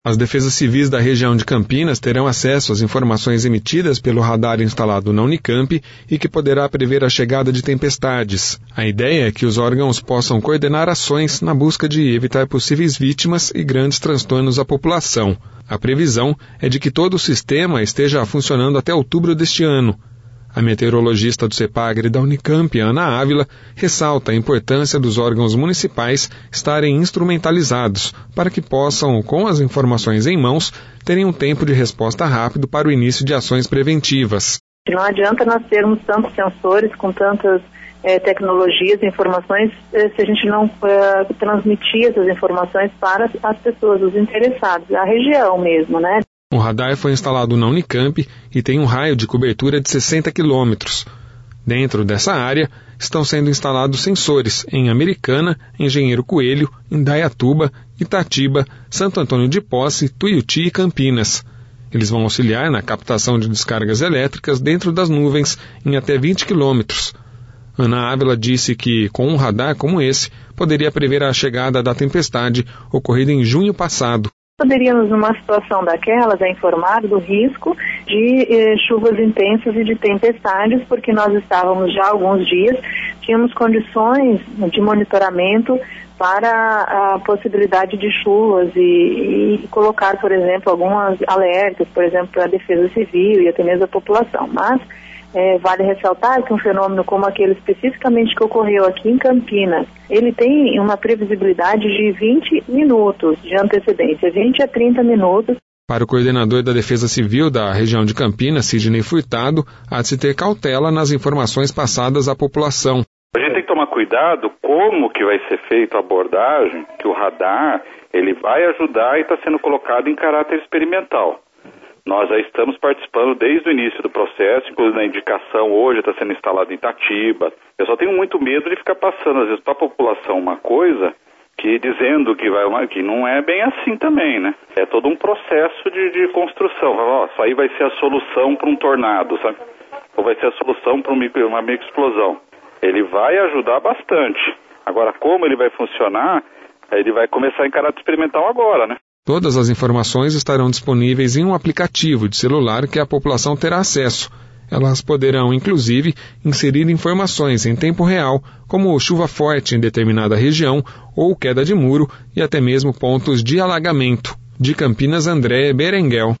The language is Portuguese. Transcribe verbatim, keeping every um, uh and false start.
As defesas civis da região de Campinas terão acesso às informações emitidas pelo radar instalado na Unicamp e que poderá prever a chegada de tempestades. A ideia é que os órgãos possam coordenar ações na busca de evitar possíveis vítimas e grandes transtornos à população. A previsão é de que todo o sistema esteja funcionando até outubro deste ano. A meteorologista do CEPAGRE da Unicamp, Ana Ávila, ressalta a importância dos órgãos municipais estarem instrumentalizados para que possam, com as informações em mãos, terem um tempo de resposta rápido para o início de ações preventivas. Não adianta nós termos tantos sensores com tantas é, tecnologias e informações é, se a gente não é, transmitir essas informações para as pessoas, os interessados, a região mesmo, né? O radar foi instalado na Unicamp e tem um raio de cobertura de sessenta quilômetros. Dentro dessa área, estão sendo instalados sensores em Americana, Engenheiro Coelho, Indaiatuba, Itatiba, Santo Antônio de Posse, Tuiuti e Campinas. Eles vão auxiliar na captação de descargas elétricas dentro das nuvens em até vinte quilômetros. Ana Ávila disse que, com um radar como esse, poderia prever a chegada da tempestade ocorrida em junho passado. Poderíamos, numa situação daquelas, informar do risco de eh, chuvas intensas e de tempestades, porque nós estávamos já há alguns dias, tínhamos condições de monitoramento para a possibilidade de chuvas e, e colocar, por exemplo, algumas alertas, por exemplo, para a defesa civil e até mesmo a população. Mas É, vale ressaltar que um fenômeno como aquele especificamente que ocorreu aqui em Campinas, ele tem uma previsibilidade de vinte minutos de antecedência, vinte a trinta minutos. Para o coordenador da Defesa Civil da região de Campinas, Sidney Furtado, há de se ter cautela nas informações passadas à população. A gente tem que tomar cuidado como que vai ser feita a abordagem, que o radar ele vai ajudar e está sendo colocado em caráter experimental. Nós já estamos participando desde o início do processo, inclusive na indicação hoje está sendo instalado em Itatiba. Eu só tenho muito medo de ficar passando, às vezes, para a população uma coisa que dizendo que, vai, que não é bem assim também, né? É todo um processo de, de construção. Ó, isso aí vai ser a solução para um tornado, sabe? Ou vai ser a solução para um micro, uma microexplosão. Ele vai ajudar bastante. Agora, como ele vai funcionar, ele vai começar em caráter experimental agora, né? Todas as informações estarão disponíveis em um aplicativo de celular que a população terá acesso. Elas poderão, inclusive, inserir informações em tempo real, como chuva forte em determinada região ou queda de muro e até mesmo pontos de alagamento. De Campinas, André Berenguel.